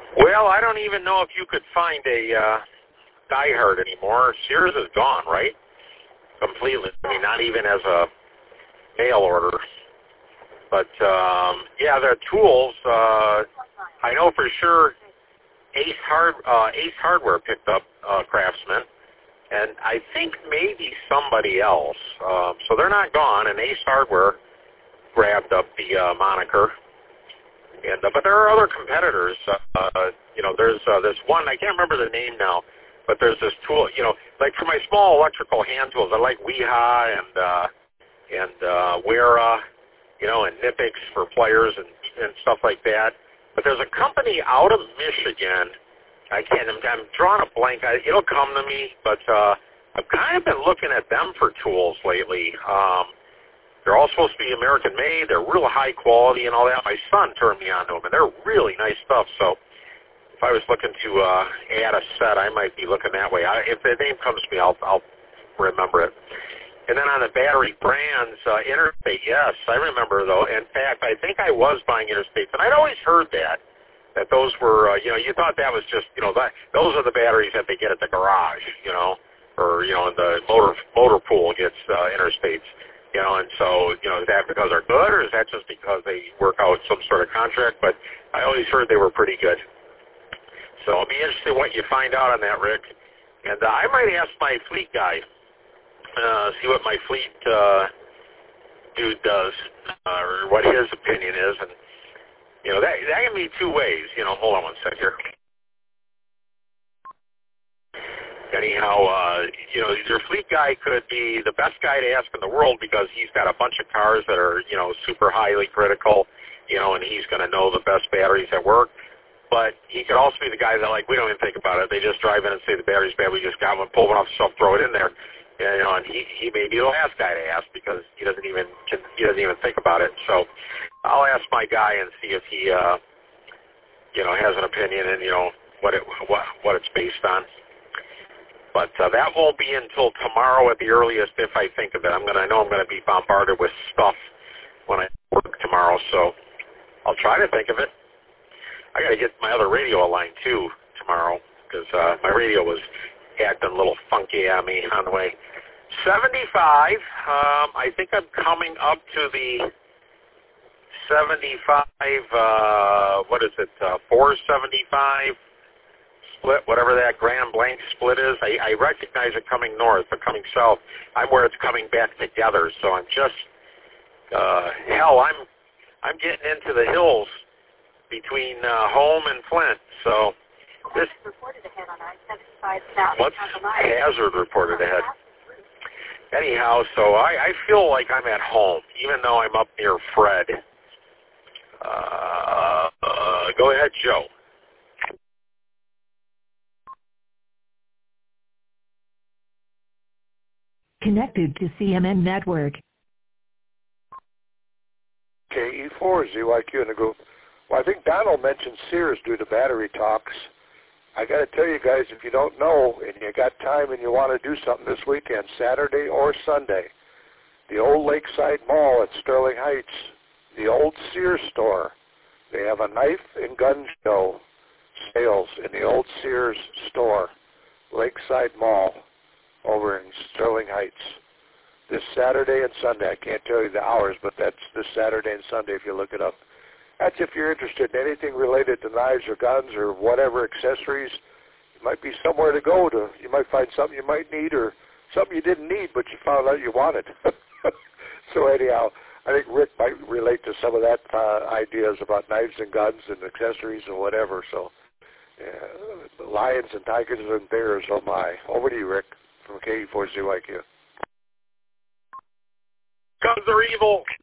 Well, I don't even know if you could find a Die-Hard anymore. Sears is gone, right? Completely. I mean, not even as a mail order. But, yeah, the tools, I know for sure Ace Hardware picked up Craftsman, and I think maybe somebody else. So they're not gone, and Ace Hardware grabbed up the moniker. And but there are other competitors. There's this one, I can't remember the name now, but there's this tool, like for my small electrical hand tools, I like Weha and Wera, and Nipix for players and stuff like that. But there's a company out of Michigan. I'm drawing a blank. It'll come to me, but I've kind of been looking at them for tools lately. They're all supposed to be American-made. They're real high quality and all that. My son turned me on to them, and they're really nice stuff. So if I was looking to add a set, I might be looking that way. If the name comes to me, I'll remember it. And then on the battery brands, Interstate, yes, I remember, though. In fact, I think I was buying Interstates, and I'd always heard that those were, you thought that was just, those are the batteries that they get at the garage, or, the motor pool gets Interstates, and so, is that because they're good, or is that just because they work out some sort of contract? But I always heard they were pretty good. So it'll be interesting what you find out on that, Rick. And I might ask my fleet guy, see what my fleet dude does, or what his opinion is, and that can be two ways. Hold on one sec here. Anyhow, your fleet guy could be the best guy to ask in the world because he's got a bunch of cars that are super highly critical, and he's going to know the best batteries that work. But he could also be the guy that, we don't even think about it. They just drive in and say the battery's bad. We just got one, pull one off the shelf, throw it in there. And he may be the last guy to ask because he doesn't even think about it. So I'll ask my guy and see if he has an opinion and what it's based on. But that won't be until tomorrow at the earliest if I think of it. I know I'm going to be bombarded with stuff when I work tomorrow, so I'll try to think of it. I got to get my other radio aligned too tomorrow because my radio was acting a little funky on me on the way. 75. I think I'm coming up to the 75. 475 split, whatever that Grand Blanc split is. I recognize it coming north, but coming south, I'm where it's coming back together. So I'm just I'm getting into the hills between home and Flint. So this what's hazard reported ahead? Anyhow, so I feel like I'm at home, even though I'm up near Fred. Go ahead, Joe. Connected to CMN Network. KE4 ZYQ in the group. Well, I think Donald mentioned Sears due to battery talks. I got to tell you guys, if you don't know and you got time and you want to do something this weekend, Saturday or Sunday, the old Lakeside Mall at Sterling Heights, the old Sears store, they have a knife and gun show sales in the old Sears store, Lakeside Mall over in Sterling Heights. This Saturday and Sunday. I can't tell you the hours, but that's this Saturday and Sunday if you look it up. That's if you're interested in anything related to knives or guns or whatever accessories. It might be somewhere to go to. You might find something you might need or something you didn't need, but you found out you wanted. So anyhow, I think Rick might relate to some of that ideas about knives and guns and accessories and whatever. So lions and tigers and bears, oh my. Over to you, Rick, from KE4ZYQ. Guns are evil.